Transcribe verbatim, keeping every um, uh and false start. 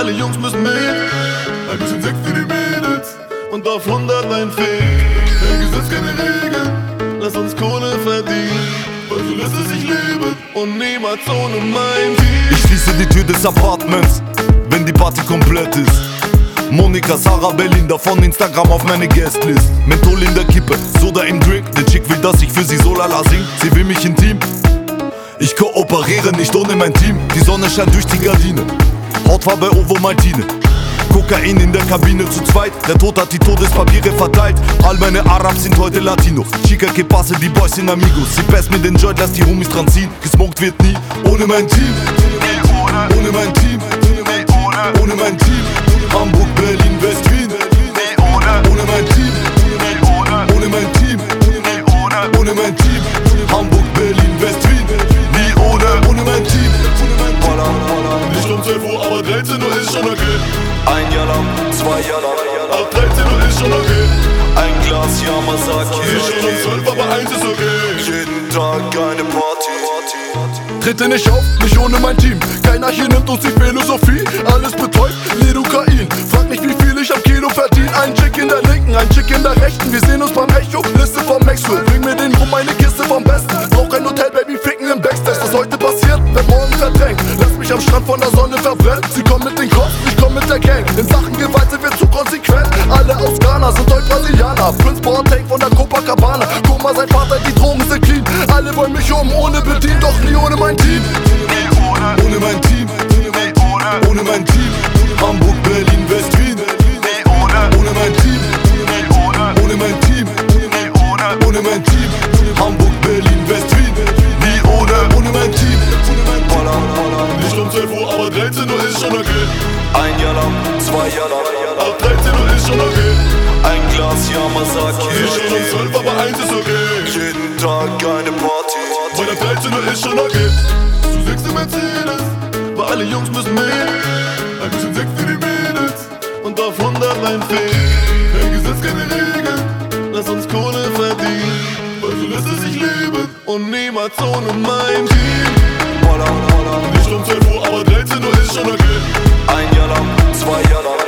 alle Jungs müssen mit. Ein bisschen Sex für die Mädels und auf hundert ein Fick. Kein Gesetz, keine Regeln, lass uns Kohle verdienen, weil so lässt es sich leben und niemals ohne mein Team. Ich schließe die Tür des Apartments, wenn die Party komplett ist. Monika, Sarah, Belinda von Instagram auf meine Guestlist. Menthol in der Kippe, Soda im Drink. Der Chick will, dass ich für sie so lala sing. Sie will mich intim. Ich kooperiere nicht ohne mein Team. Die Sonne scheint durch die Gardine. Hautfarbe Ovomaltine. Kokain in der Kabine zu zweit. Der Tod hat die Todespapiere verteilt. All meine Arabs sind heute Latinos. Chica que passe, die Boys sind Amigos. Sie pass mir den Joint, lass die Homies dran ziehen. Gesmoked wird nie ohne mein Team. Ohne mein Team. Ohne mein Team. Hamburg, Berlin, West, Wien. Ohne mein Team. Ohne mein Team. Ohne mein Team. Hamburg, Berlin, West, Wien. Nie ohne, ohne mein Team. Nicht um zwölf Uhr, aber dreizehn Uhr ist schon okay. Ein Jahr lang, zwei Jahre lang. Ab dreizehn Uhr ist schon okay. Ein Glas Yamazaki. Ist schon um zwölf, aber eins ist okay. Jeden Tag eine Party. Trete nicht auf, nicht ohne mein Team. Keiner hier nimmt uns die Philosophie. Alles betäubt, Lidocain. Frag nicht, wie viel ich am Kilo verdien. Ein Chick in der linken, ein Chick in der rechten. Wir sehen uns beim Echo, Liste vom Maxwell. Bring mir den rum, eine Kiste vom Besten. Brauch ein Hotel, Baby, ficken im Backstage. Was heute passiert, wird morgen verdrängt. Lass mich am Strand von der Sonne verbrennen. Sie kommen mit den Kosten, ich komm mit der Gang. In Sachen Gewalt sind wir zu konsequent. Alle aus Ghana sind heute Brasilianer. Prince Boateng von der Copacabana. Guck mal, sein Vater, die Drogen sind clean. Alle wollen mich um, ohne bedient, doch nie ohne mein Team. Ohne mein Team. Ohne mein Team. Hamburg, Berlin, West, Wien. Ohne mein Team. Ohne mein Team. Ohne mein Team. Hamburg, Berlin, West, Wien. Nie ohne, ohne mein Team. Nicht um zwölf Uhr, aber dreizehn Uhr ist schon okay. Ein Jahr lang, zwei Jahre lang. Ab dreizehn Uhr ist schon okay. Ein Glas Yamazaki. Ist schon um zwölf, aber eins ist okay. Jeden Tag eine Party. Weil ab dreizehn Uhr ist schon okay. Du sechst im Mercedes, weil alle Jungs müssen mit. Ein bisschen Sex für die Mädels und auf hundert ein Fick. Kein Gesetz, keine Regeln, lass uns Kohle verdienen, weil so lässt es sich leben und niemals ohne mein Team. Voila, voila. Nicht um zwölf Uhr, aber dreizehn Uhr ist schon okay. Ein Jahr lang, zwei Jahre lang.